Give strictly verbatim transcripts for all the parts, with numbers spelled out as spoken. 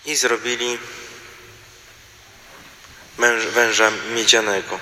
i zrobili węża miedzianego.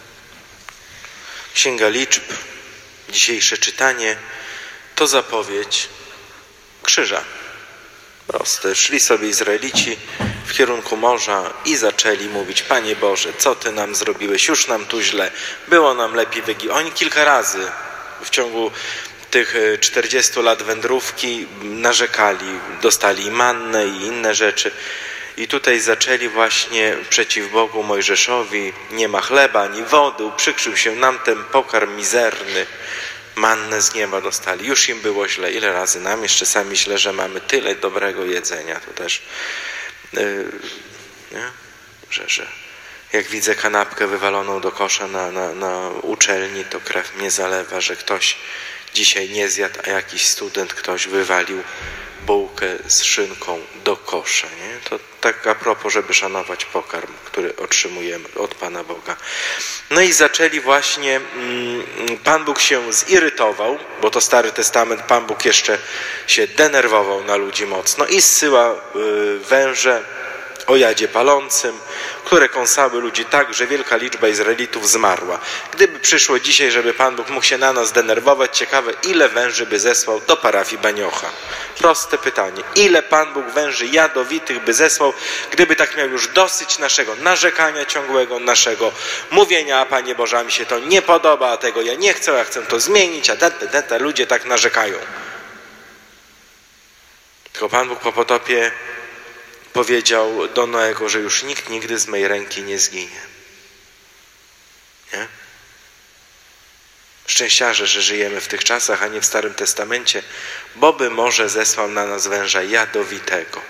Księga Liczb, dzisiejsze czytanie, to zapowiedź krzyża. Proste. Szli sobie Izraelici w kierunku morza i zaczęli mówić: Panie Boże, co Ty nam zrobiłeś? Już nam tu źle. Było nam lepiej w Egipcie. Oni kilka razy w ciągu tych czterdziestu lat wędrówki narzekali, dostali mannę i inne rzeczy. I tutaj zaczęli właśnie przeciw Bogu Mojżeszowi: nie ma chleba ani wody, uprzykrzył się nam ten pokarm mizerny. Mannę z nieba dostali. Już im było źle. Ile razy nam jeszcze sami źle, że mamy tyle dobrego jedzenia. To też, yy, nie? Że, że jak widzę kanapkę wywaloną do kosza na, na, na uczelni, to krew mnie zalewa, że ktoś dzisiaj nie zjadł, a jakiś student, ktoś wywalił bułkę z szynką do kosza. Nie? To tak a propos, żeby szanować pokarm, który otrzymujemy od Pana Boga. No i zaczęli właśnie, mm, Pan Bóg się zirytował, bo to Stary Testament, Pan Bóg jeszcze się denerwował na ludzi mocno i zsyła y, węże o jadzie palącym, które kąsały ludzi tak, że wielka liczba Izraelitów zmarła. Gdyby przyszło dzisiaj, żeby Pan Bóg mógł się na nas denerwować, ciekawe, ile węży by zesłał do parafii Baniocha? Proste pytanie. Ile Pan Bóg węży jadowitych by zesłał, gdyby tak miał już dosyć naszego narzekania ciągłego, naszego mówienia: a Panie Boże, a mi się to nie podoba, a tego ja nie chcę, ja chcę to zmienić, a te, te, te, ludzie tak narzekają. Tylko Pan Bóg po potopie powiedział do Noego, że już nikt nigdy z mej ręki nie zginie. Nie? Szczęściarze, że żyjemy w tych czasach, a nie w Starym Testamencie, bo by może zesłał na nas węża jadowitego.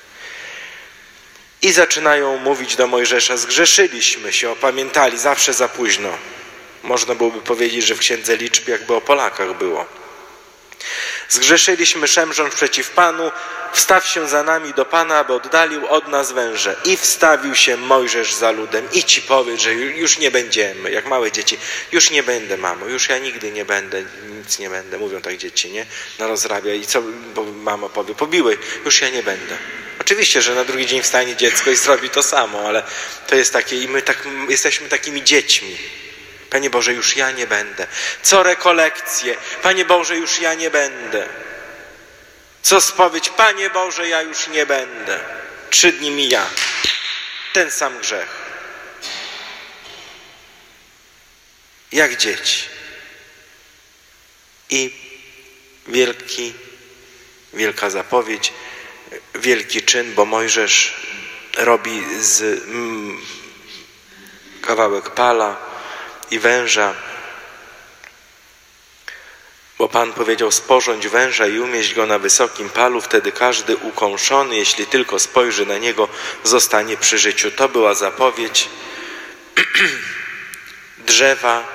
I zaczynają mówić do Mojżesza: zgrzeszyliśmy się, opamiętali, zawsze za późno. Można byłoby powiedzieć, że w Księdze Liczb jakby o Polakach było. Zgrzeszyliśmy, szemrząc przeciw Panu, wstaw się za nami do Pana, aby oddalił od nas węże. I wstawił się Mojżesz za ludem i ci powiedz, że już nie będziemy, jak małe dzieci, już nie będę, mamo, już ja nigdy nie będę, nic nie będę, mówią tak dzieci, nie? Na rozrabia. I co mama powie? Pobiłeś, już ja nie będę. Oczywiście, że na drugi dzień wstanie dziecko i zrobi to samo, ale to jest takie, i my tak, jesteśmy takimi dziećmi. Panie Boże, już ja nie będę. Co rekolekcje? Panie Boże, już ja nie będę. Co spowiedź? Panie Boże, ja już nie będę. Trzy dni mija. Ten sam grzech. Jak dzieci. I wielki, wielka zapowiedź, wielki czyn, bo Mojżesz robi z mm, kawałek pala i węża, bo Pan powiedział: sporządź węża i umieść go na wysokim palu, wtedy każdy ukąszony, jeśli tylko spojrzy na niego, zostanie przy życiu. To była zapowiedź drzewa,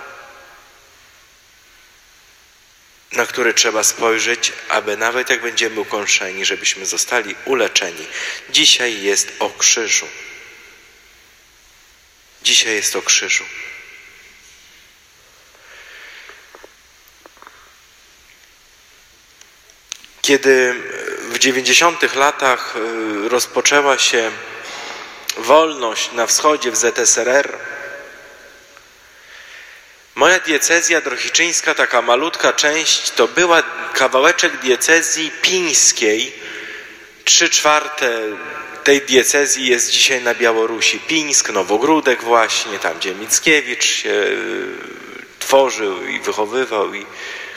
na które trzeba spojrzeć, aby nawet jak będziemy ukąszeni, żebyśmy zostali uleczeni. Dzisiaj jest o krzyżu. Dzisiaj jest o krzyżu. Kiedy w dziewięćdziesiątych latach rozpoczęła się wolność na wschodzie w Z S R R, moja diecezja drohiczyńska, taka malutka część, to była kawałeczek diecezji pińskiej. Trzy czwarte tej diecezji jest dzisiaj na Białorusi. Pińsk, Nowogródek właśnie, tam gdzie Mickiewicz się tworzył i wychowywał. I,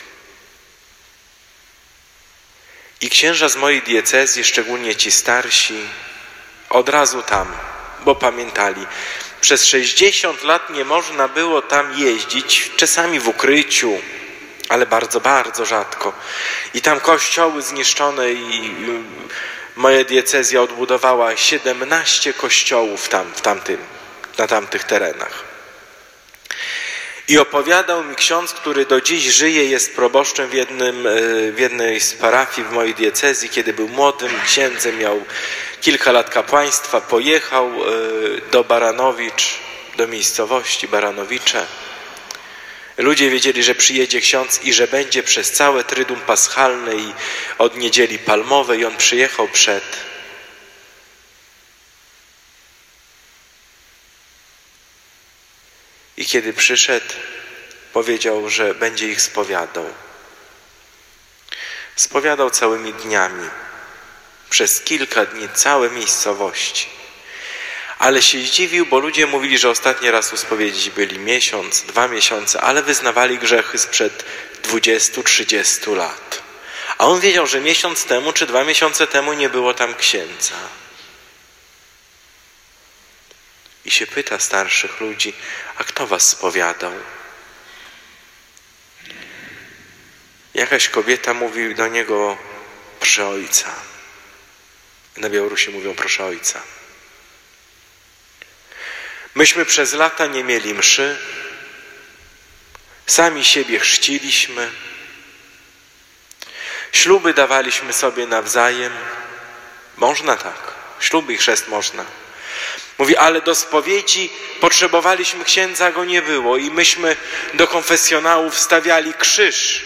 I księża z mojej diecezji, szczególnie ci starsi, od razu tam, bo pamiętali. Przez sześćdziesiąt lat nie można było tam jeździć, czasami w ukryciu, ale bardzo, bardzo rzadko. I tam kościoły zniszczone i moja diecezja odbudowała siedemnaście kościołów tam, w tamtym, na tamtych terenach. I opowiadał mi ksiądz, który do dziś żyje, jest proboszczem w, jednym, w jednej z parafii w mojej diecezji, kiedy był młodym księdzem, miał kilka lat kapłaństwa, pojechał do Baranowicz, do miejscowości Baranowicze. Ludzie wiedzieli, że przyjedzie ksiądz i że będzie przez całe Tryduum Paschalne i od Niedzieli Palmowej. I on przyjechał przed I kiedy przyszedł, powiedział, że będzie ich spowiadał. Spowiadał całymi dniami, przez kilka dni całe miejscowości. Ale się zdziwił, bo ludzie mówili, że ostatni raz u spowiedzi byli miesiąc, dwa miesiące, ale wyznawali grzechy sprzed dwudziestu, trzydziestu lat. A on wiedział, że miesiąc temu czy dwa miesiące temu nie było tam księdza. I się pyta starszych ludzi, a kto was spowiadał? Jakaś kobieta mówi do niego, proszę ojca. Na Białorusi mówią proszę ojca. Myśmy przez lata nie mieli mszy, sami siebie chrzciliśmy, śluby dawaliśmy sobie nawzajem. Można tak, śluby i chrzest można. Mówi, ale do spowiedzi potrzebowaliśmy księdza, go nie było i myśmy do konfesjonału wstawiali krzyż.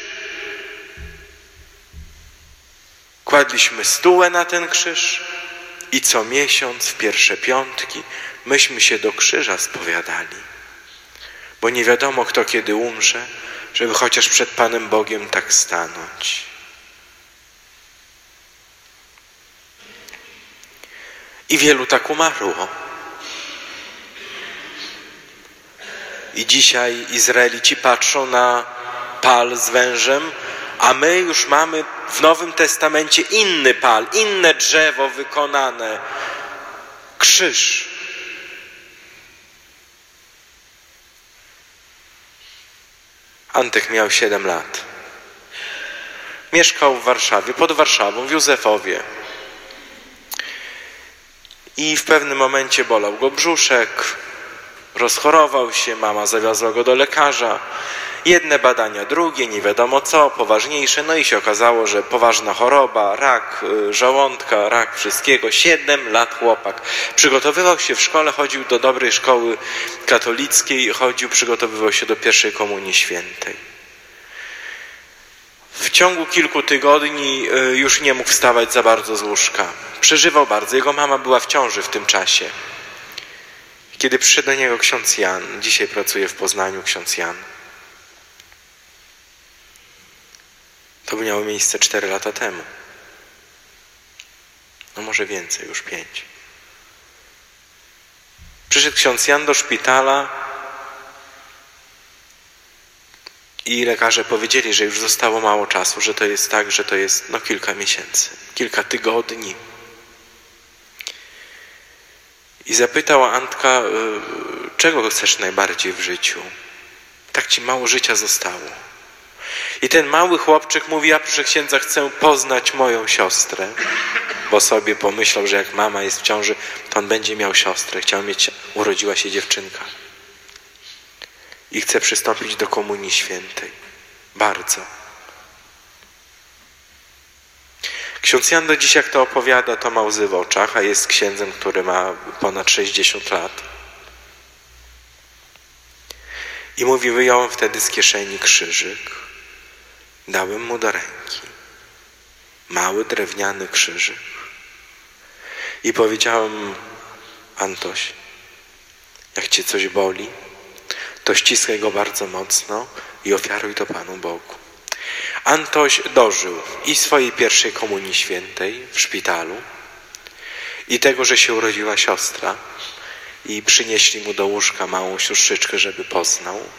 Kładliśmy stułę na ten krzyż i co miesiąc w pierwsze piątki myśmy się do krzyża spowiadali. Bo nie wiadomo, kto kiedy umrze, żeby chociaż przed Panem Bogiem tak stanąć. I wielu tak umarło. I dzisiaj Izraelici patrzą na pal z wężem, a my już mamy w Nowym Testamencie inny pal, inne drzewo wykonane. Krzyż. Antek miał siedem lat. Mieszkał w Warszawie, pod Warszawą, w Józefowie. I w pewnym momencie bolał go brzuszek, rozchorował się, mama zawiozła go do lekarza. Jedne badania, drugie, nie wiadomo co, poważniejsze. No i się okazało, że poważna choroba, rak żołądka, rak wszystkiego. Siedem lat chłopak. Przygotowywał się w szkole, chodził do dobrej szkoły katolickiej, chodził, przygotowywał się do pierwszej komunii świętej. W ciągu kilku tygodni już nie mógł wstawać za bardzo z łóżka. Przeżywał bardzo. Jego mama była w ciąży w tym czasie. Kiedy przyszedł do niego ksiądz Jan, dzisiaj pracuje w Poznaniu ksiądz Jan. To miało miejsce cztery lata temu. No może więcej, już pięć. Przyszedł ksiądz Jan do szpitala i lekarze powiedzieli, że już zostało mało czasu, że to jest tak, że to jest no kilka miesięcy, kilka tygodni. I zapytał Antka, czego chcesz najbardziej w życiu? Tak ci mało życia zostało. I ten mały chłopczyk mówi, ja proszę księdza, chcę poznać moją siostrę, bo sobie pomyślał, że jak mama jest w ciąży, to on będzie miał siostrę. Chciał mieć, urodziła się dziewczynka. I chce przystąpić do komunii świętej. Bardzo. Ksiądz Jan do dziś, jak to opowiada, to ma łzy w oczach, a jest księdzem, który ma ponad sześćdziesiąt lat. I mówi, wyjąłem wtedy z kieszeni krzyżyk, dałem mu do ręki. Mały, drewniany krzyżyk. I powiedziałem, Antoś, jak cię coś boli, to ściskaj go bardzo mocno i ofiaruj to Panu Bogu. Antoś dożył i swojej pierwszej komunii świętej w szpitalu i tego, że się urodziła siostra i przynieśli mu do łóżka małą siostrzyczkę, żeby poznał.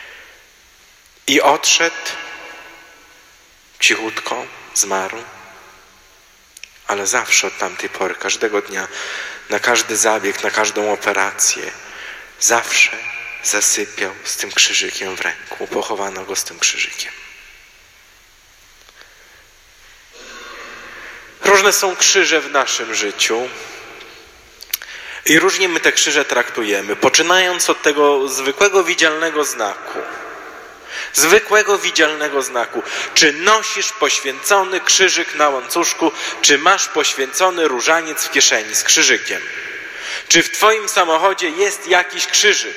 I odszedł cichutko, zmarł, ale zawsze od tamtej pory, każdego dnia, na każdy zabieg, na każdą operację, zawsze zasypiał z tym krzyżykiem w ręku. Pochowano go z tym krzyżykiem. Różne są krzyże w naszym życiu i różnie my te krzyże traktujemy, poczynając od tego zwykłego widzialnego znaku. Zwykłego widzialnego znaku. Czy nosisz poświęcony krzyżyk na łańcuszku, czy masz poświęcony różaniec w kieszeni z krzyżykiem? Czy w twoim samochodzie jest jakiś krzyżyk?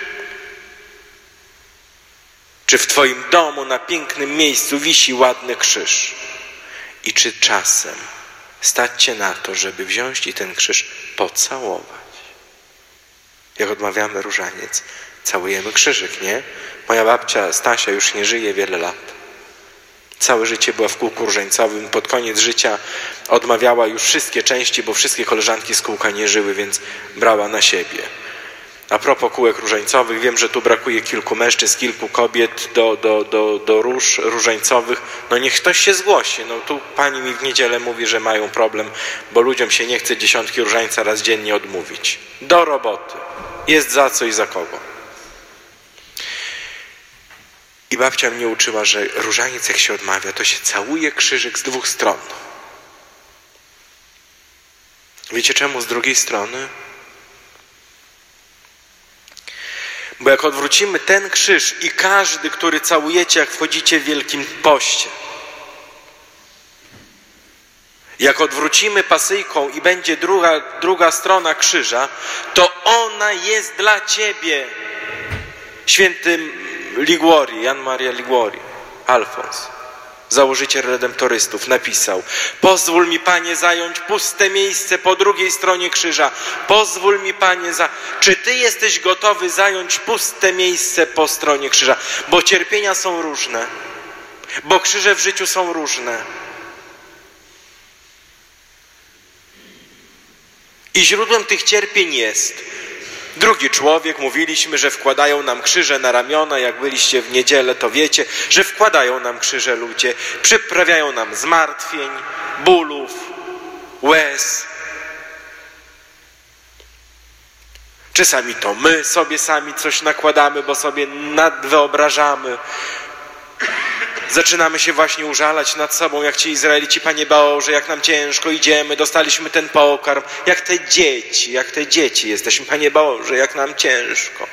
Czy w twoim domu na pięknym miejscu wisi ładny krzyż? I czy czasem stać cię na to, żeby wziąć i ten krzyż pocałować? Jak odmawiamy różaniec, Całujemy krzyżyk, nie? Moja babcia Stasia już nie żyje wiele lat. Całe życie była w kółku różańcowym. Pod koniec życia odmawiała już wszystkie części, bo wszystkie koleżanki z kółka nie żyły, więc brała na siebie. A propos kółek różańcowych, wiem, że tu brakuje kilku mężczyzn, kilku kobiet do, do, do, do róż różańcowych. No niech ktoś się zgłosi. No tu pani mi w niedzielę mówi, że mają problem, bo ludziom się nie chce dziesiątki różańca raz dziennie odmówić. Do roboty. Jest za co i za kogo. I babcia mnie uczyła, że różaniec jak się odmawia, to się całuje krzyżyk z dwóch stron. Wiecie czemu z drugiej strony? Bo jak odwrócimy ten krzyż i każdy, który całujecie, jak wchodzicie w Wielkim Poście, jak odwrócimy pasyjką i będzie druga, druga strona krzyża, to ona jest dla ciebie. Święty Liguori, Jan Maria Liguori, Alfons, założyciel redemptorystów, napisał: pozwól mi, Panie, zająć puste miejsce po drugiej stronie krzyża. Pozwól mi, Panie, za... Czy Ty jesteś gotowy zająć puste miejsce po stronie krzyża? Bo cierpienia są różne, bo krzyże w życiu są różne. I źródłem tych cierpień jest drugi człowiek. Mówiliśmy, że wkładają nam krzyże na ramiona. Jak byliście w niedzielę, to wiecie, że wkładają nam krzyże ludzie. Przyprawiają nam zmartwień, bólów, łez. Czasami to my sobie sami coś nakładamy, bo sobie nadwyobrażamy. Zaczynamy się właśnie użalać nad sobą, jak ci Izraelici, Panie Boże, jak nam ciężko idziemy, dostaliśmy ten pokarm, jak te dzieci, jak te dzieci jesteśmy, Panie Boże, jak nam ciężko.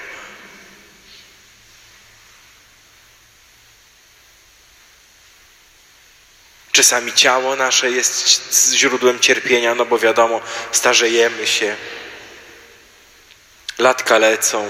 Czasami ciało nasze jest źródłem cierpienia, no bo wiadomo, starzejemy się, latka lecą.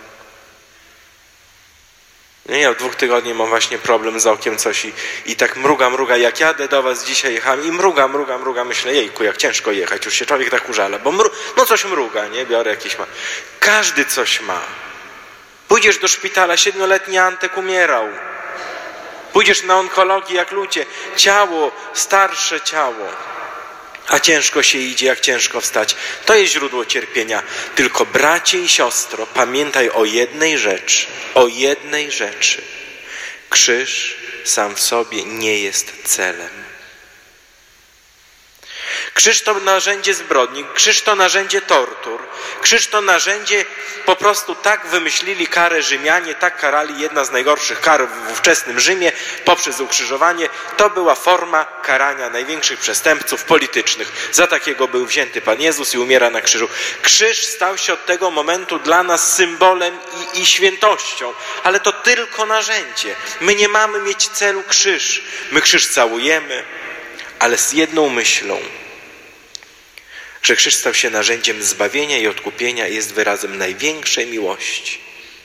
Ja od dwóch tygodni mam właśnie problem z okiem, coś i, i tak mruga, mruga, jak jadę do was dzisiaj, jechałem i mruga, mruga, mruga, myślę, jejku, jak ciężko jechać, już się człowiek tak użala, bo mru, no coś mruga, nie, biorę jakiś ma. Każdy coś ma. Pójdziesz do szpitala, siedmioletni Antek umierał. Pójdziesz na onkologię jak ludzie, ciało, starsze ciało. A ciężko się idzie, jak ciężko wstać. To jest źródło cierpienia. Tylko bracie i siostro, pamiętaj o jednej rzeczy. O jednej rzeczy. Krzyż sam w sobie nie jest celem. Krzyż to narzędzie zbrodni, krzyż to narzędzie tortur, krzyż to narzędzie, po prostu tak wymyślili karę Rzymianie, tak karali, jedna z najgorszych kar w ówczesnym Rzymie poprzez ukrzyżowanie. To była forma karania największych przestępców politycznych. Za takiego był wzięty Pan Jezus i umiera na krzyżu. Krzyż stał się od tego momentu dla nas symbolem i, i świętością, ale to tylko narzędzie. My nie mamy mieć celu krzyż. My krzyż całujemy, ale z jedną myślą, że krzyż stał się narzędziem zbawienia i odkupienia i jest wyrazem największej miłości.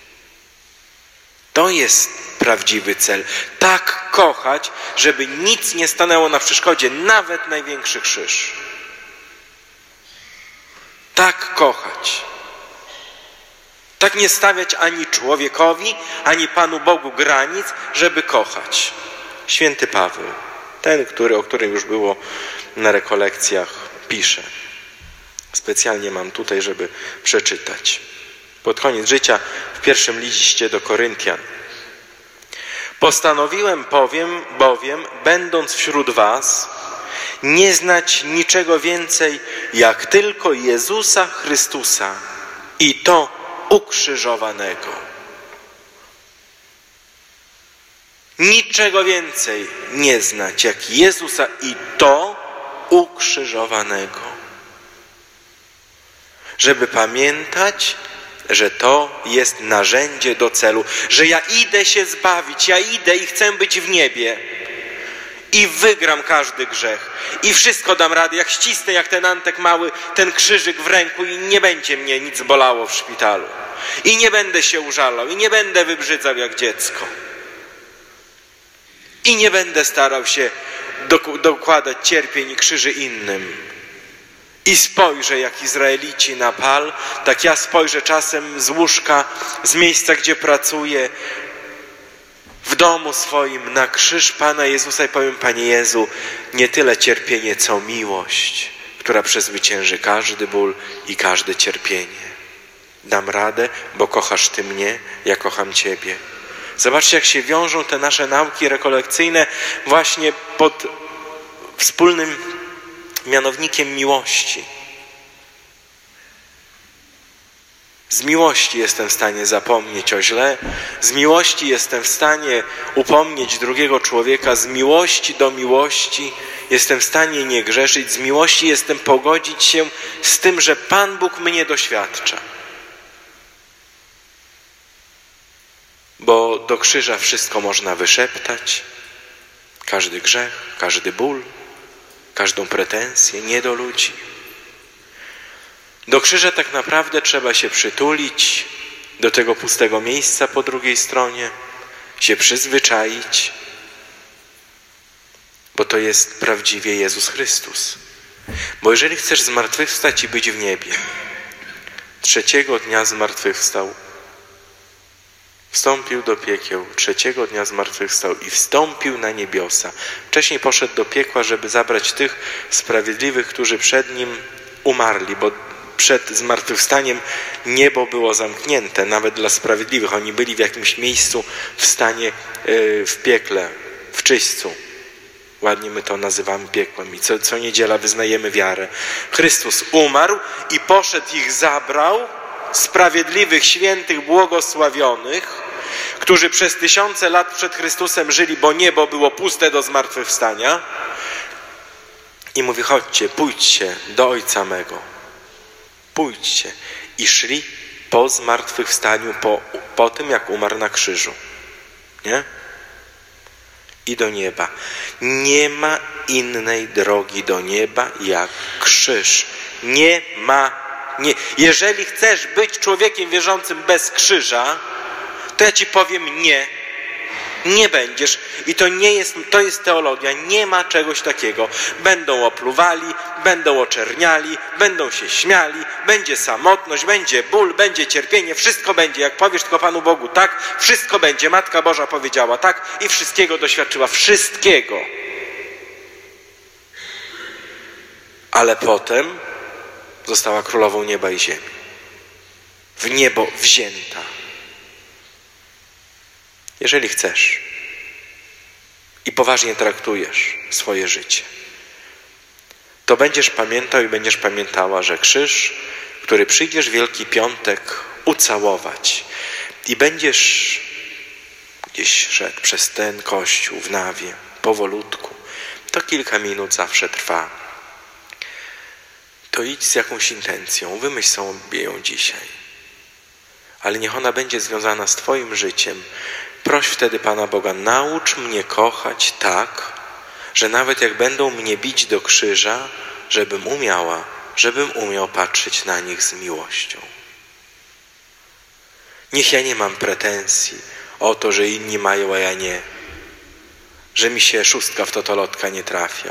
To jest prawdziwy cel. Tak kochać, żeby nic nie stanęło na przeszkodzie, nawet największy krzyż. Tak kochać. Tak nie stawiać ani człowiekowi, ani Panu Bogu granic, żeby kochać. Święty Paweł, ten, który, o którym już było na rekolekcjach, pisze. Specjalnie mam tutaj, żeby przeczytać. Pod koniec życia w pierwszym liście do Koryntian. Postanowiłem powiem, bowiem, będąc wśród was, nie znać niczego więcej, jak tylko Jezusa Chrystusa i to ukrzyżowanego. Niczego więcej nie znać, jak Jezusa i to ukrzyżowanego. Żeby pamiętać, że to jest narzędzie do celu, że ja idę się zbawić, ja idę i chcę być w niebie i wygram każdy grzech i wszystko dam radę, jak ścisnę jak ten Antek mały, ten krzyżyk w ręku i nie będzie mnie nic bolało w szpitalu i nie będę się użalał i nie będę wybrzydzał jak dziecko i nie będę starał się dokładać cierpień i krzyży innym. I spojrzę jak Izraelici na pal, tak ja spojrzę czasem z łóżka, z miejsca, gdzie pracuję, w domu swoim na krzyż Pana Jezusa i powiem: Panie Jezu, nie tyle cierpienie, co miłość, która przezwycięży każdy ból i każde cierpienie. Dam radę, bo kochasz Ty mnie, ja kocham Ciebie. Zobaczcie, jak się wiążą te nasze nauki rekolekcyjne właśnie pod wspólnym mianownikiem miłości. Z miłości jestem w stanie zapomnieć o źle, z miłości jestem w stanie upomnieć drugiego człowieka, z miłości do miłości jestem w stanie nie grzeszyć, z miłości jestem pogodzić się z tym, że Pan Bóg mnie doświadcza. Bo do krzyża wszystko można wyszeptać, każdy grzech, każdy ból, każdą pretensję, nie do ludzi. Do krzyża tak naprawdę trzeba się przytulić, do tego pustego miejsca po drugiej stronie, się przyzwyczaić, bo to jest prawdziwie Jezus Chrystus. Bo jeżeli chcesz zmartwychwstać i być w niebie, trzeciego dnia zmartwychwstał, wstąpił do piekieł, trzeciego dnia zmartwychwstał i wstąpił na niebiosa. Wcześniej poszedł do piekła, żeby zabrać tych sprawiedliwych, którzy przed Nim umarli, bo przed zmartwychwstaniem niebo było zamknięte, nawet dla sprawiedliwych. Oni byli w jakimś miejscu w stanie, w piekle, w czyśćcu. Ładnie my to nazywamy piekłem i co, co niedziela wyznajemy wiarę. Chrystus umarł i poszedł, ich zabrał, sprawiedliwych, świętych, błogosławionych, którzy przez tysiące lat przed Chrystusem żyli, bo niebo było puste do zmartwychwstania. I mówi: chodźcie, pójdźcie do Ojca mego. Pójdźcie. I szli po zmartwychwstaniu, po, po tym, jak umarł na krzyżu. Nie? I do nieba. Nie ma innej drogi do nieba jak krzyż. Nie ma. Nie. Jeżeli chcesz być człowiekiem wierzącym bez krzyża, to ja ci powiem nie. Nie będziesz. I to nie jest, to jest teologia. Nie ma czegoś takiego. Będą opluwali, będą oczerniali, będą się śmiali, będzie samotność, będzie ból, będzie cierpienie, wszystko będzie. Jak powiesz tylko Panu Bogu tak, wszystko będzie. Matka Boża powiedziała tak i wszystkiego doświadczyła. Wszystkiego. Ale potem została królową nieba i ziemi. W niebo wzięta. Jeżeli chcesz i poważnie traktujesz swoje życie, to będziesz pamiętał i będziesz pamiętała, że krzyż, który przyjdziesz w Wielki Piątek ucałować i będziesz gdzieś szedł przez ten kościół w nawie, powolutku, to kilka minut zawsze trwa. To idź z jakąś intencją, wymyśl sobie ją dzisiaj. Ale niech ona będzie związana z Twoim życiem. Proś wtedy Pana Boga: naucz mnie kochać tak, że nawet jak będą mnie bić do krzyża, żebym umiała, żebym umiał patrzeć na nich z miłością. Niech ja nie mam pretensji o to, że inni mają, a ja nie. Że mi się szóstka w totolotka nie trafia.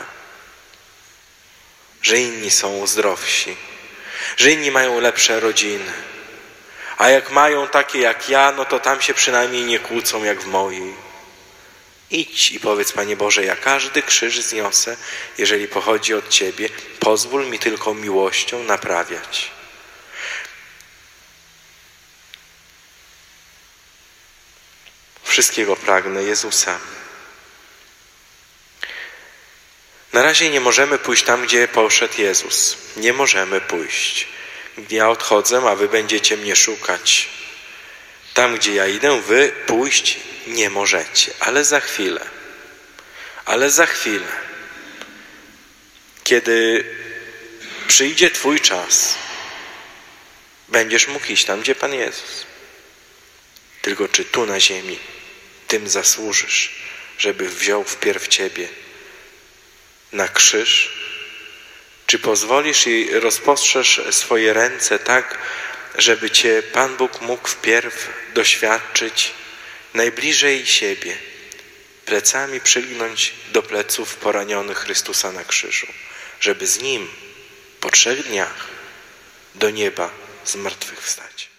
Że inni są zdrowsi. Że inni mają lepsze rodziny. A jak mają takie jak ja, no to tam się przynajmniej nie kłócą jak w mojej. Idź i powiedz: Panie Boże, ja każdy krzyż zniosę, jeżeli pochodzi od Ciebie. Pozwól mi tylko miłością naprawiać. Wszystkiego pragnę Jezusa. Na razie nie możemy pójść tam, gdzie poszedł Jezus. Nie możemy pójść. Ja odchodzę, a wy będziecie mnie szukać. Tam, gdzie ja idę, wy pójść nie możecie. Ale za chwilę, ale za chwilę, kiedy przyjdzie Twój czas, będziesz mógł iść tam, gdzie Pan Jezus. Tylko czy tu na ziemi tym zasłużysz, żeby wziął wpierw Ciebie na krzyż? Czy pozwolisz i rozpostrzesz swoje ręce tak, żeby Cię Pan Bóg mógł wpierw doświadczyć najbliżej siebie, plecami przygnąć do pleców poranionych Chrystusa na krzyżu, żeby z Nim po trzech dniach do nieba zmartwychwstać.